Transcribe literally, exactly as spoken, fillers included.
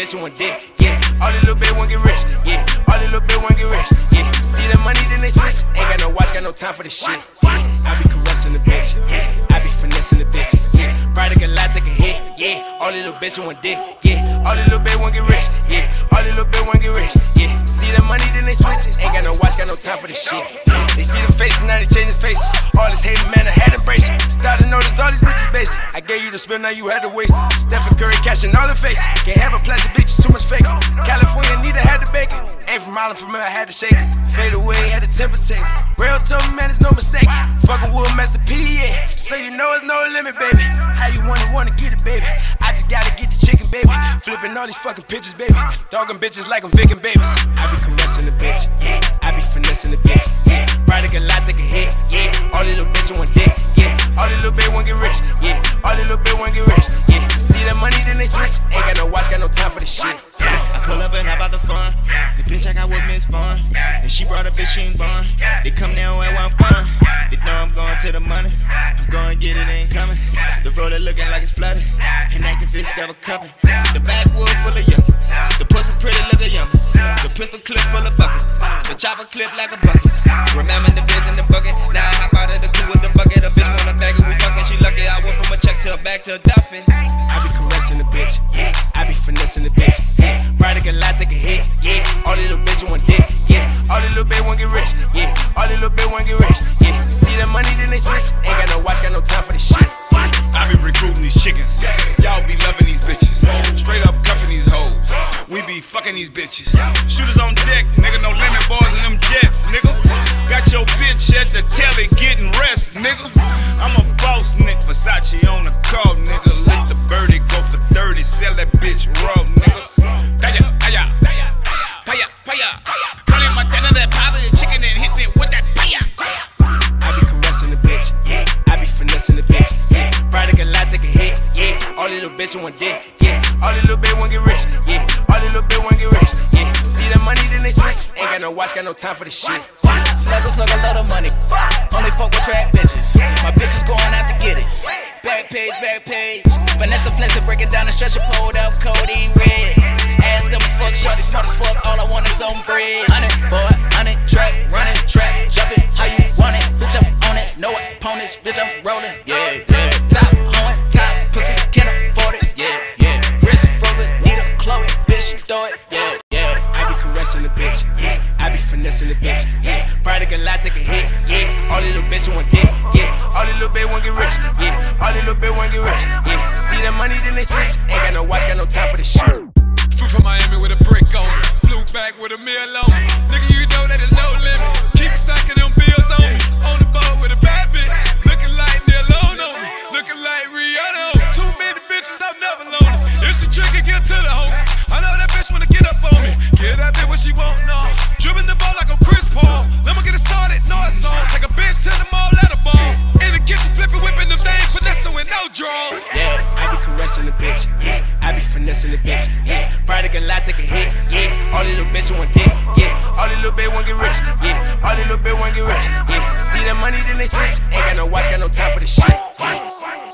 bitches want dick, yeah. All the little bitch want get rich, yeah. All the little bitch want get rich, yeah. See the money, then they switch. Ain't got no watch, got no time for this shit. Yeah. I be caressing the bitch, yeah. I be finessing the bitch, yeah. Ride a good lie, take a hit, yeah. All the little bitches want dick, yeah. All the little bitch want get rich, yeah. All the little bitch want get rich, yeah. See the money, then they switch. Ain't got no watch, got no time for this shit. Yeah. They see them faces, now they changing faces. All this hating, man, I had to brace it. Started to notice all these bitches basic. I gave you the spill, now you had to waste it. Stephen Curry catching all the faces. Can't have a plastic bitch, too much fake. California, Nita had to bake it. Ain't from Island, from here, I had to shake it. Fade away, had to temper take. Real told me, man, it's no mistake. Fuckin' with Master P, yeah. So you know it's no limit, baby. How you wanna, wanna get it, baby? I just gotta get the chicken, baby. Flipping all these fucking pictures, baby. Dogging bitches like I'm Vic and babies. I be caressing the bitch, yeah. I be finessing the bitch, yeah. Ride a good lie, take a hit, yeah. All these little bitches want dick, yeah. All these little bitches want get rich, yeah. All these little bitches want get rich, yeah. See the money, then they switch. Ain't got no watch, got no time for this shit. Yeah. I pull up and hop out the fun. The bitch I got with me is fun. And she brought a bitch, she ain't born. They come down where I'm born. They know I'm going to the money. I'm going get it, ain't coming. The roller looking like it's flooded. And activists double covered. The backwood full of yucky. The pussy pretty look a yummy. The pistol clip full of bucket. The chopper clip like a bucket. Remember the biz in the bucket. Now I hop out of the coupe with the bucket. A bitch wanna bag it, we fucking, she lucky. I went from a check to a bag to a Duffin. I be caressing the bitch, yeah. I be finessing the bitch, yeah. Ride a good lie, take a hit, yeah. All these little bitches want dick, yeah. All these little bitches want get rich, yeah. All these little bitches want get rich, yeah. See the money, then they switch. Ain't got no watch, got no time for this shit. I be recruiting these chickens. Y'all be loving these bitches. Straight up cuffing these hoes. We be fucking these bitches. Shooters on deck, nigga. No limit boys in them jets, nigga. Got your bitch at the telly getting rest, nigga. I'm a boss, nigga. Versace on the car, nigga. Lift the birdie, go for thirty. Sell that bitch raw, nigga. Paya, paya, paya, paya. Calling my tenor that positive chicken and hit it with that paya. I be caressing the bitch, yeah. I be finessing the bitch, yeah. Ride a good lie, take a hit, yeah. All these little bitches want dick, yeah. All these little bitches want get rich, yeah. All these little bitches want get rich, yeah. See the money, then they switch. Ain't got no watch, got no time for this shit. Slugger, slug a lot of money. Only fuck with trap bitches. My bitches going out to get it. Back page, back page. Vanessa Flincy, break it down and stretch it, pulled up, codeine red. Ass dumb as fuck, shorty smart as fuck. All I want is some bread. On it, boy, on it, track, run it, trap, jump it, how you want it? Bitch, I'm on it, no opponents, bitch, I'm rolling. Yeah, yeah. Top, on it, top, pussy, can't afford it. Yeah, yeah. Wrist frozen, need a Chloe, bitch, throw it. Yeah, yeah. I be caressing the bitch, yeah. I be finessing the bitch, yeah. Ride a good lie, take a hit, yeah. All these little bitches want dick, yeah. All these little bitches want get rich, yeah. All these little bitches want get rich, yeah. See the money, then they switch. Ain't got no watch, got no time for this shit. Flew from Miami with a brick on me. Flew back with a meal on me. Nigga, you know that there's no limit. Keep stacking them bills on me. On the boat with a bad bitch. Looking like Neil on me. Looking like Rihanna. Too many bitches, I'm never lonely. If she trigger, get to the home. I know that bitch wanna get up on me. Get that bitch what she want, no. Dribbling the ball like a Chris Paul. Let me get it started, no it's on. Take a bitch to the mall, let her ball. In the kitchen, flipping, whipping them things, finessing with no draws. Yeah, I be caressing the bitch, yeah. I be finessing the bitch, yeah. Ride a good lie, take a hit, yeah. All these little bitches want dick, yeah. All these little bitches want get rich, yeah. All these little bitches want get rich, yeah. See the money, then they switch. Ain't got no watch, got no time for this shit. Yeah.